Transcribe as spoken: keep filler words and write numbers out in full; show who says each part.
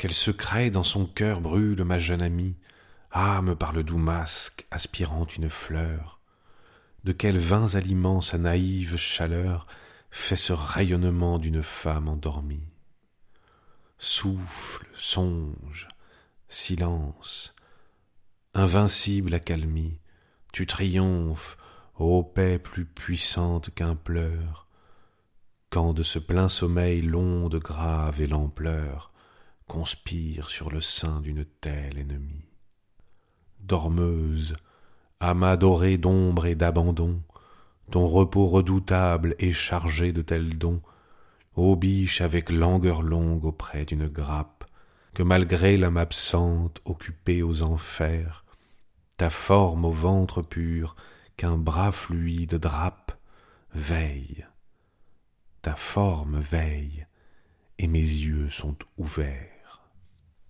Speaker 1: Quel secret dans son cœur brûle, ma jeune amie, âme par le doux masque aspirant une fleur? De quels vains aliments sa naïve chaleur fait ce rayonnement d'une femme endormie? Souffle, songe, silence, invincible accalmie, tu triomphes, ô paix plus puissante qu'un pleur, quand de ce plein sommeil l'onde grave et l'ampleur conspire sur le sein d'une telle ennemie. Dormeuse, âme adorée d'ombre et d'abandon, ton repos redoutable est chargé de tels dons, ô biche avec langueur longue auprès d'une grappe, que malgré l'âme absente occupée aux enfers, ta forme au ventre pur qu'un bras fluide drape, veille, ta forme veille, et mes yeux sont ouverts.